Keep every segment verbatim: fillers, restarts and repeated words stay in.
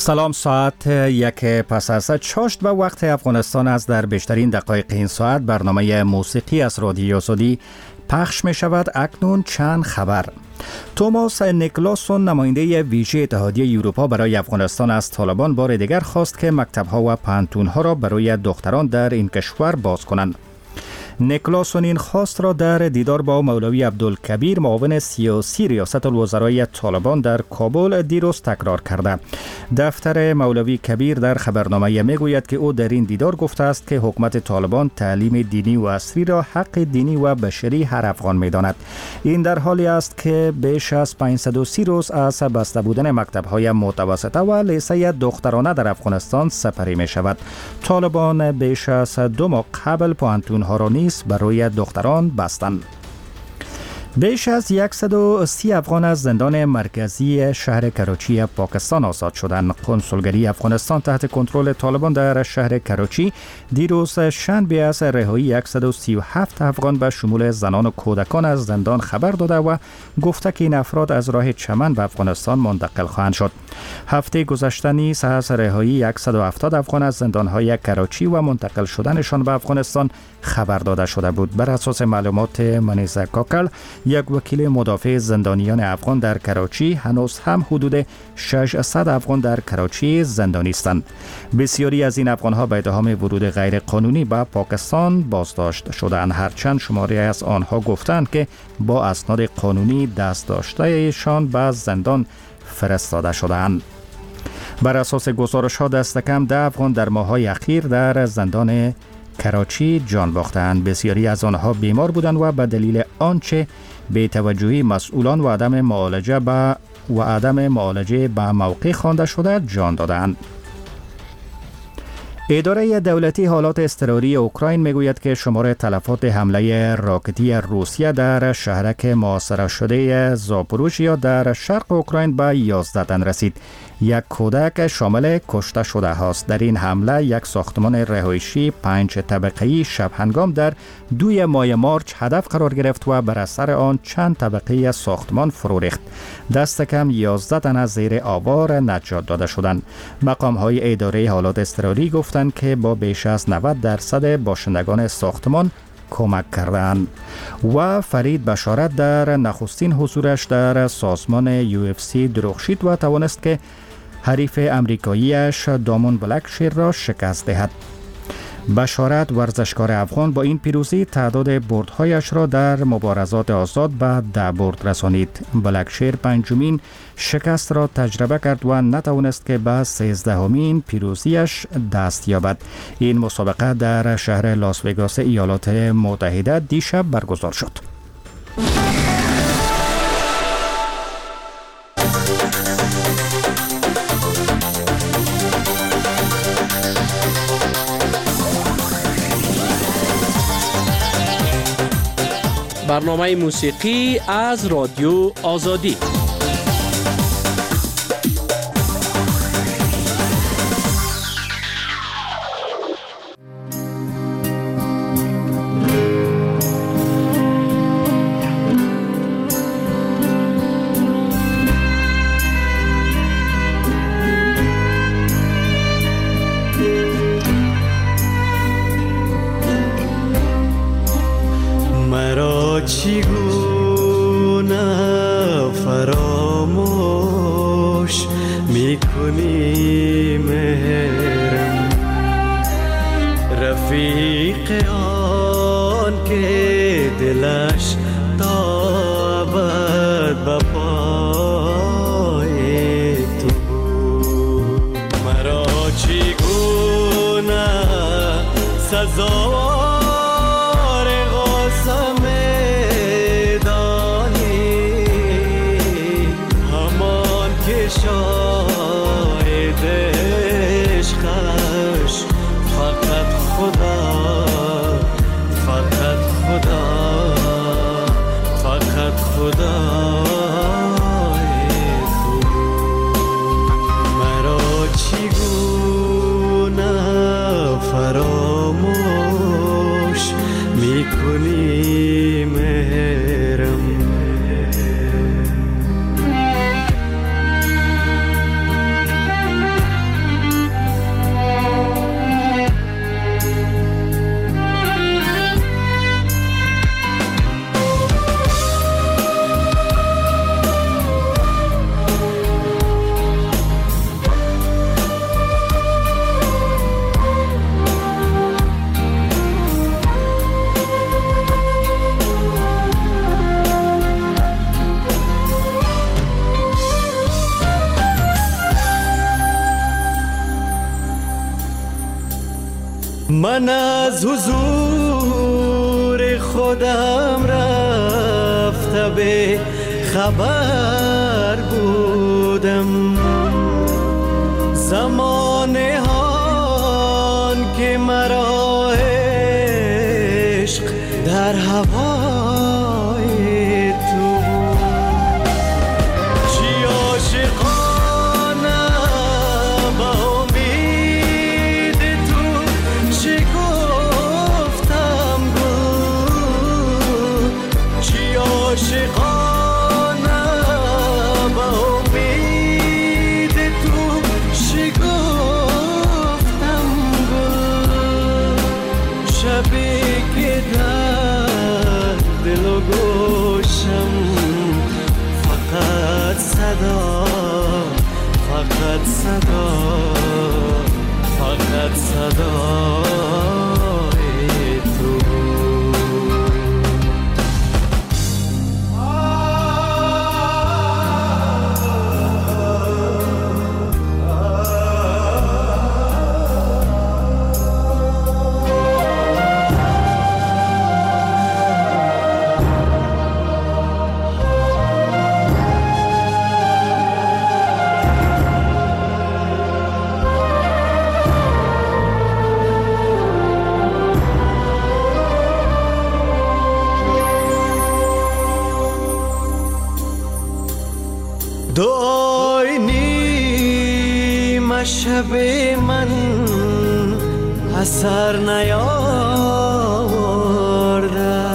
سلام، ساعت یک پس از چاشت و وقت افغانستان است. در بیشترین دقایق این ساعت برنامه موسیقی از رادیو آزادی پخش می شود. اکنون چند خبر. توماس نیکلاسون، نماینده ویژه اتحادیه اروپا برای افغانستان، از طالبان بار دیگر خواست که مکتب‌ها و پانتون‌ها را برای دختران در این کشور باز کنند. نیکلاسون این خواست را در دیدار با مولوی عبدالکبیر، معاون سیاسی ریاست الوزرای طالبان در کابل دیروز تکرار کرده. دفتر مولوی کبیر در خبرنامه می گوید که او در این دیدار گفته است که حکومت طالبان تعلیم دینی و عصری را حق دینی و بشری هر افغان می داند. این در حالی است که بیش از پانصد و سی روز از بسته بودن مکتب‌های متوسطه و لیسه دخترانه در افغانستان سپری می شود. طالبان بیش از دو ماه قبل پانتون‌ها را نیز برای دختران بستند. بیش از صد و سی افغان از زندان مرکزی شهر کراچی پاکستان آزاد شدند. کنسولگری افغانستان تحت کنترل طالبان در شهر کراچی دیروز شنبه از رهایی صد و سی و هفت افغان به شمول زنان و کودکان از زندان خبر داده و گفته که این افراد از راه چمن به افغانستان منتقل خواهند شد. هفته گذشته نیز از رهایی صد و هفتاد افغان از زندان‌های کراچی و منتقل شدنشان به افغانستان خبر داده شده بود. بر اساس معلومات منیزه کاکل، یک وکیل مدافع زندانیان افغان در کراچی، هنوز هم حدود ششصد افغان در کراچی زندانی هستند. بسیاری از این افغان‌ها به اتهام ورود غیر قانونی به پاکستان بازداشت شدند، هرچند شماری از آنها گفتند که با اسناد قانونی دست داشته‌شان به زندان فرستاده شدند. بر اساس گزارش‌ها دست کم ده افغان در ماه‌های اخیر در زندان کراچی جان باختند. بسیاری از آنها بیمار بودند و به دلیل آنچه به توجهی مسئولان و عدم معالجه به و عدم معالجه به موقع خوانده شده جان دادند. اداره دولتی حالات اضطراری اوکراین میگوید که شمار تلفات حمله راکتی روسیه در شهرک محاصره شده زاپوروژیا در شرق اوکراین به یازده تن رسید. یک کودک شامل کشته شده هاست. در این حمله یک ساختمان رهایشی پنج طبقه‌ای شب هنگام در دوی ماه مارچ هدف قرار گرفت و بر اثر آن چند طبقه ساختمان فرو ریخت. دست کم یازده تن از زیر آوار نجات داده شدند. مقام‌های اداره حالات اضطراری گفتند که با بیش از نود درصد باشندگان ساختمان کمک کردند. و فرید بشارت در نخستین حضورش در سازمان یو اف سی درخشید و توانست که حریف امریکاییش دامون بلکشیر را شکست دهد. بشارت، ورزشکار افغان، با این پیروزی تعداد بردهایش را در مبارزات آزاد به ده برد رسانید. بلکشیر پنجمین شکست را تجربه کرد و نتوانست که به سیزدهمین پیروزیش دست یابد. این مسابقه در شهر لاس وگاس ایالات متحده دیشب برگزار شد. برنامه موسیقی از رادیو آزادی. چگونه فراموش میکنی مهرم، رفیق آن که دلش تا ابد به پای تو بود. مرا چگونه سزا فقط خدا من از حضور خودم رفته به خبر بودم. زمانه هان که مرا عشق در هوای تو چی عاشقانه با امید تو چی گفتم گل چی عاشقانه با امید تو چی گفتم گل شبی که در دل و گوشم فقط صدا فقط صدا فقط صدای تو دعای نیم شب من اثر نیاورده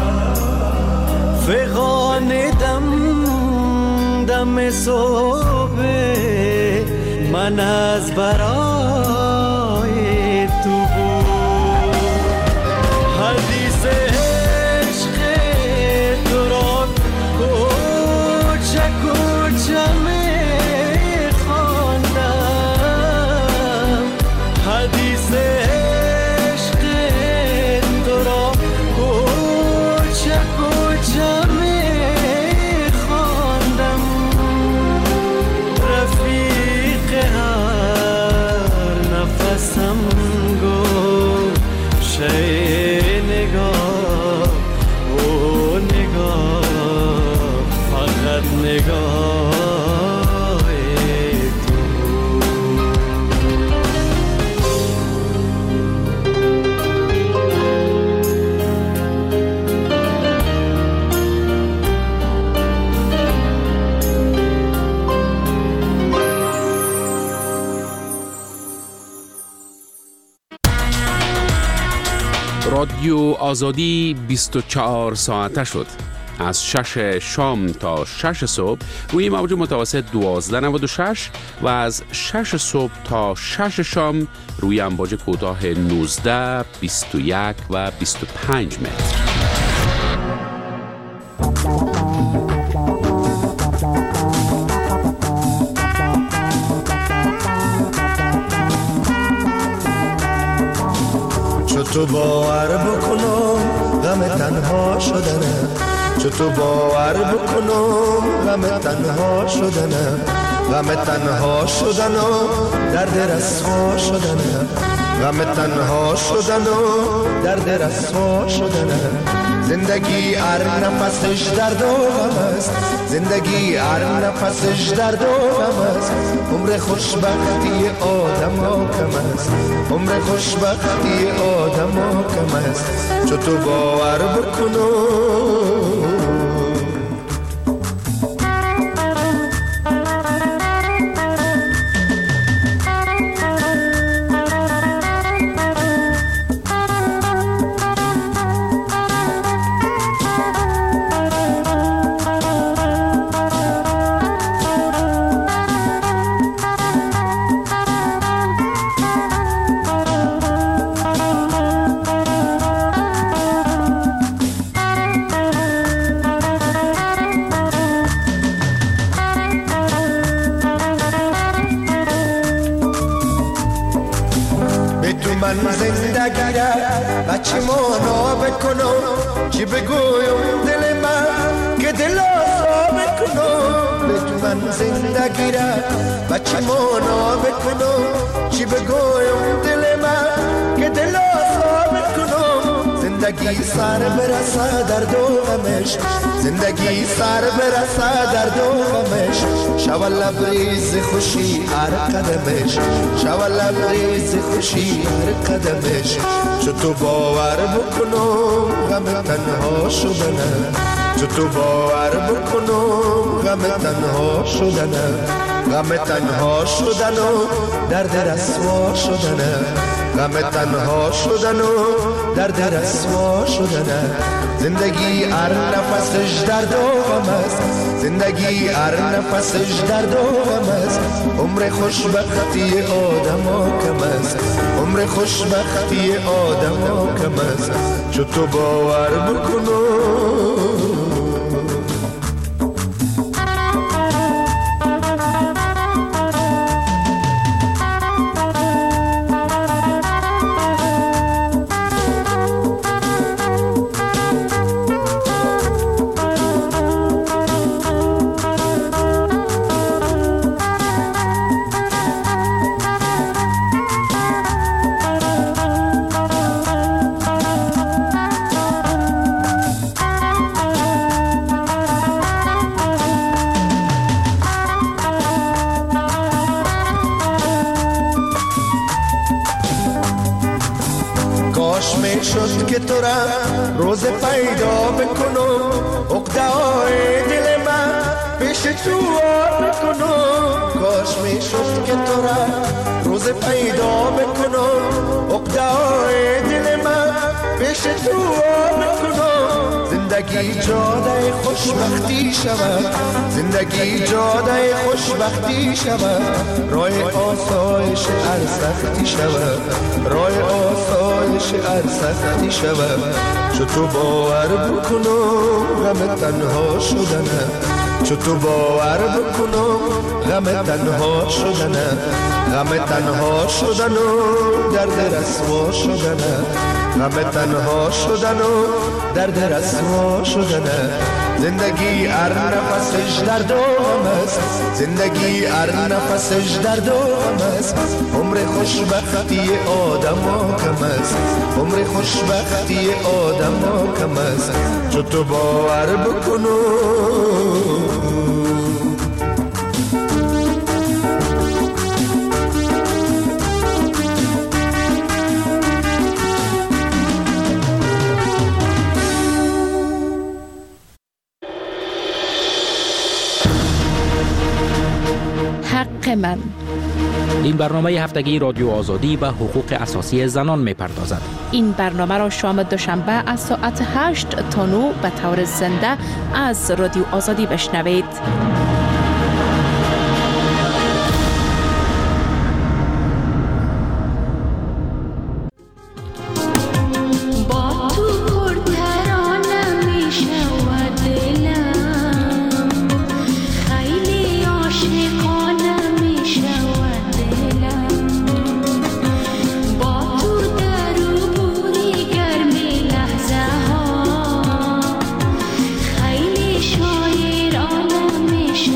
فغان دم دم صبح من از برای تو بود حدیث عشق تو را کوچه کوچه می خواندم حدیث عشق تو را کوچه کوچه می خواندم رفیق هر نفسم گفت شی نگاه او نگاه فقط نگاه رادیو آزادی بیست و چهار ساعته شد. از شش شام تا شش صبح روی موج متوسط دوازده نود و شش و از شش صبح تا شش شام روی امواج کوتاه نوزده، بیست و یک و بیست و پنج متر. تو باور بکنم غم تنها شدنم چو تو باور بکنم غم تنها شدنم غم تنها شدنم درد رسوا شدنم غم تنها شدنم درد رسوا شدنم زندگی هر نفسش درد و غم است زندگی هر نفسش درد و غم است عمر خوشبختی آدم ها کم است عمر خوشبختی آدم ها کم است چو تو باور بکنم من زندگی را بچه مانا بکنم چی بگویم دل من که دل آسا بکنم به تو من زندگی را بچه مانا بکنم چی بگویم دل من که دل آسا زندگی سر برسه در دو غمش، زندگی سر برسه در دو غمش، شو لبریز خوشی هر قدمش، شو لبریز خوشی هر قدمش. چو تو باور بکنم غم تنها شدنه، چو تو باور بکنم غم تنها شدنه، غم تنها شدن و درد رسوا شدنه، غم تنها شدن و درد رسوا شدنه. زندگی هر نفسش درد و غم است، زندگی هر نفسش درد و غم است. عمر خوشبختی آدما کم است، عمر خوشبختی آدما کم است. چو تو باور بکنم شد که تو را روز پیدا بکنم، عقده‌های دل من پیش تو آر بکنم. کاش می شد که تو را روز پیدا بکنم، عقده‌های دل من پیش تو آر بکنم. زندگی جاده خوشبختی شود، زندگی جاده خوشبختی شود. راه آسایش هر سختی شود، راه آسایش هر سختی شود. چو تو باور بکنم غم تنها شدنه، چو تو باور بکنم غم تنها شدنه، غم تنها شدن و درد رسوا شدنه، غم تنها شدن و درد رسوا شدنه. زندگی هر نفسش درد و غم است، زندگی هر نفسش درد و غم است. عمر خوشبختی آدما کم است، عمر خوشبختی آدما کم است. چو تو باور بکنم حق من. این برنامه هفتگی رادیو آزادی به حقوق اساسی زنان می‌پردازد. این برنامه را شام دوشنبه از ساعت هشت تا نه به طور زنده از رادیو آزادی بشنوید. شاعرانم میشه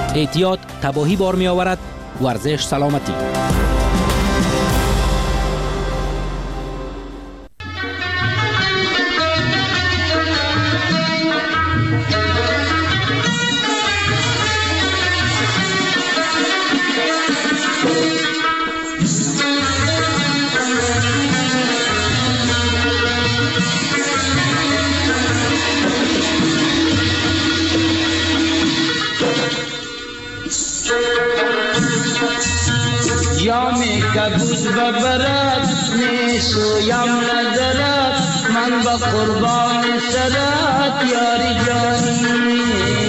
احتیاط تباهی بار می آورد. ورزش سلامتی. جام کبود و برد نیسویم نظرت من با قربان سرت یاری جانی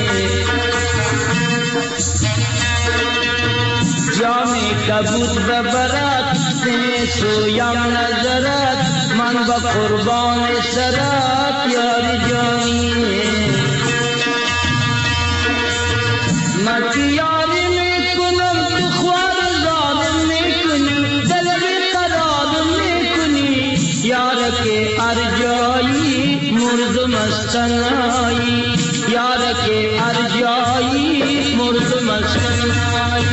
جام کبود و برد نیسویم نظرت من با قربان سرت یاری جانی من یاری میکنم تو خوار के अर्जाई मुर्द मस्तनाई यार के अर्जाई मुर्द मस्तनाई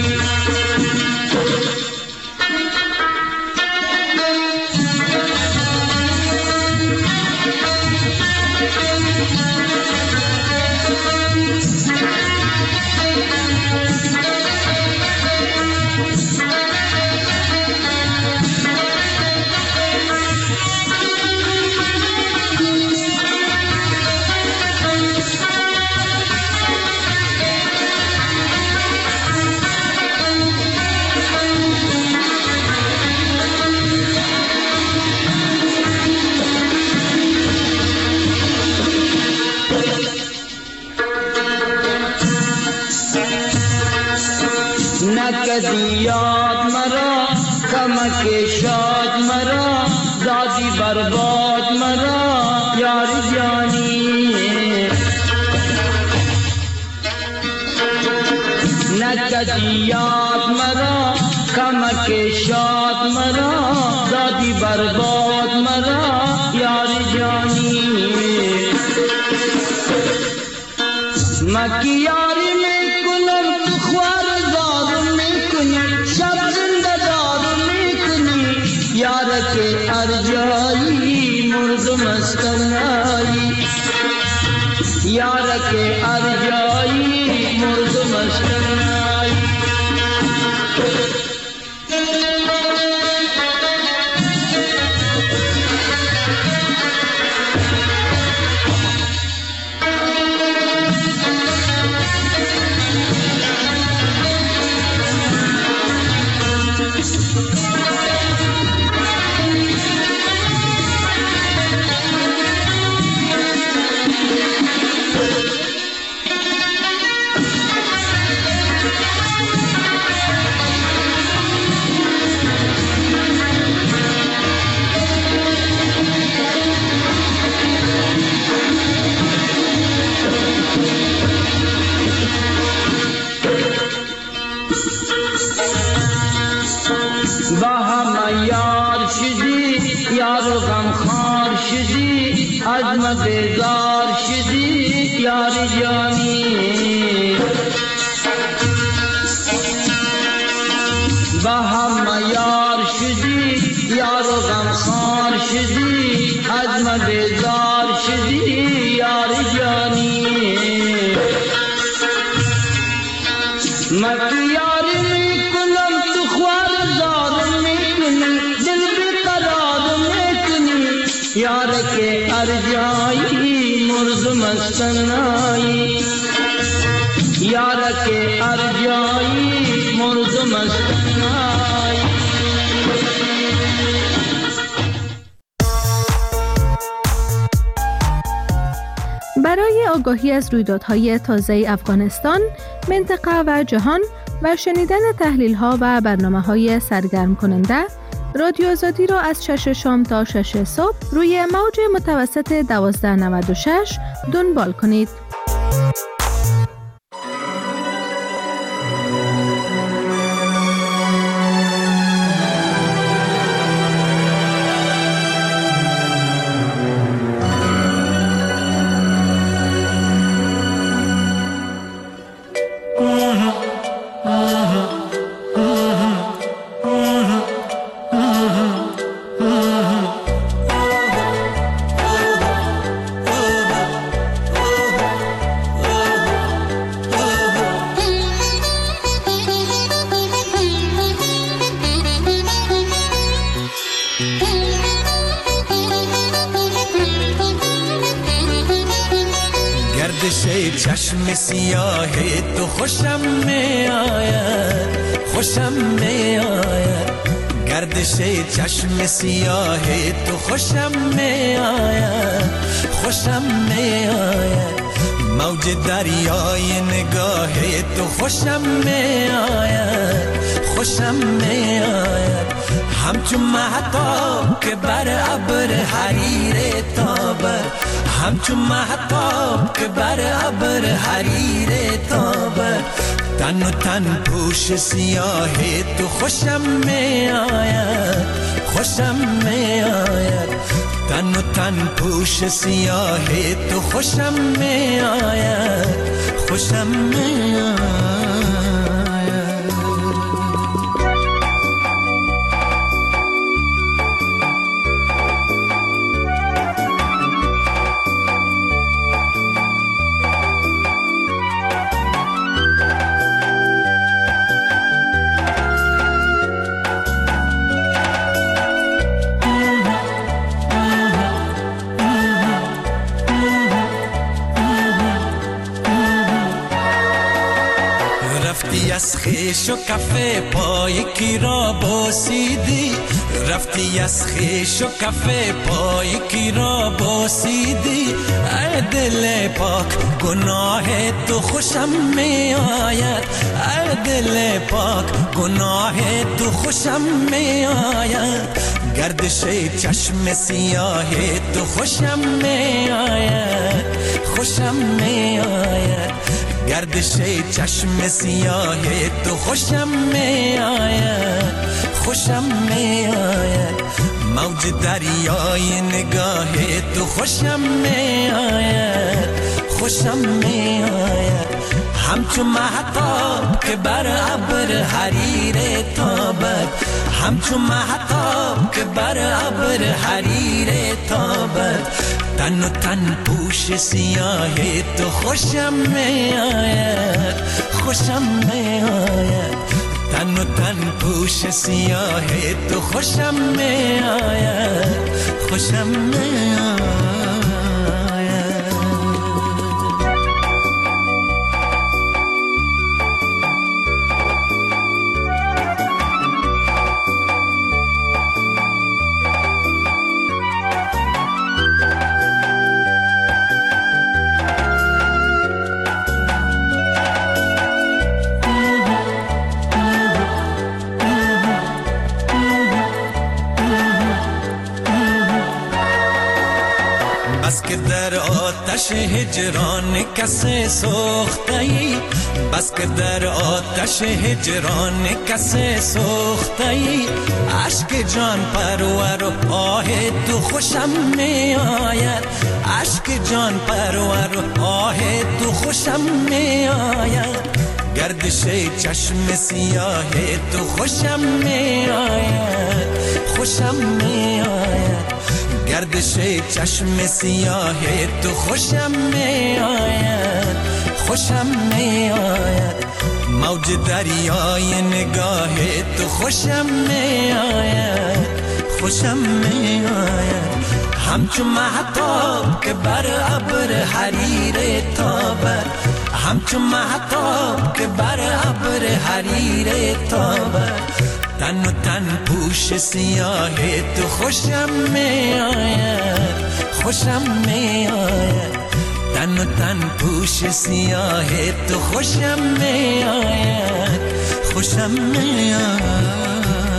یاد مرا کمک شاد مرا دادی برباد مرا یار جانی نکدی یاد مرا کمک شاد مرا دادی برباد مرا یار جانی مکی یاری میں کنم تو خوار यार के अर्जाई मुर्द मस्तनाई यार के अर्जाई मुर्द मस्तनाई यारो गम खार शिदी अजम बेजार शिदी यारी जानी बहम यार शिदी यारो गम खार शिदी अजम बेजार शिदी यारी जानी मत यारी में कुलम तु ख्वार जार में कुनी दिल यार के अर्जाई मुर्द मस्तनाई यार के अर्जाई मुर्द मस्तनाई برای آگاهی از رویدادهای تازه افغانستان، منطقه و جهان و شنیدن تحلیل‌ها و برنامه‌های سرگرم کننده، رادیو آزادی را از شش شام تا شش صبح روی موج متوسط دوازده نود و شش دنبال کنید. Mm-hmm. چشم سیاه تو خوشم می آید، خوشم می آید. گردش چشم سیاه تو خوشم می آید، خوشم می آید. موج دریای نگاه تو خوشم می آید، خوشم می آید. همچون مهتاب که بر ابر حریر تابد، همچون مهتاب که بر ابر حریر تابد. تن و تن پوش سیاه تو خوشم می آید، خوشم می آید. تن و تن پوش سیاه تو خوشم می آید، خوشم می آید. از خیش و کفه پای کی را بوسیدی، رفتی از خیش و کفه پای کی را بوسیدی. ای دل پاک گناه تو خوشم می آید، ای دل پاک گناه تو خوشم می آید. گردش چشم سیاه تو خوشم می آید، خوشم می آید. گردش چشم سیاه تو خوشم می آید، خوشم می آید. موج دریای نگاه تو خوشم می آید، خوشم می آید. همچون مهتاب که بر ابر حریر تابد، همچون مهتاب که بر ابر حریر تابد. تن و تن پوش سیاه تو خوشم می آید، خوشم می آید. تن و تن پوش سیاه تو خوشم می آید، خوشم می آید. بس که در آتش هجران کسی سوخته‌ای، بس که در آتش هجران کسی سوخته‌ای. عشق جان پرور و آه تو خوشم می آید، عشق جان پرور و آه تو خوشم می آید. گردش چشم سیاه تو خوشم می آید، خوشم می آید. گردش چشم سیاه تو خوشم می آید، خوشم می آید. موج دریای نگاه تو خوشم می آید، خوشم می آید. همچون مهتاب که بر ابر حریر تابد، همچون مهتاب که بر ابر حریر تابد. تن و تن پوش سیاه تو خوشم می آید، خوشم می آید. تن و تن پوش سیاه تو خوشم می آید، خوشم می آید.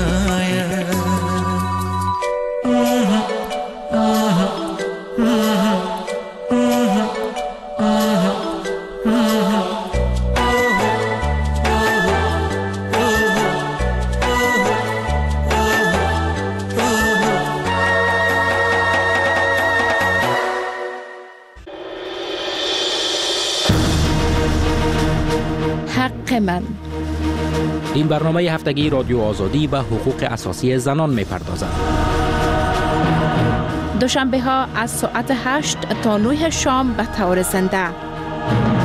حق من. این برنامه هفتگی رادیو آزادی و حقوق اساسی زنان می‌پردازد. دوشنبه ها از ساعت هشت تا نه شام به طور زنده.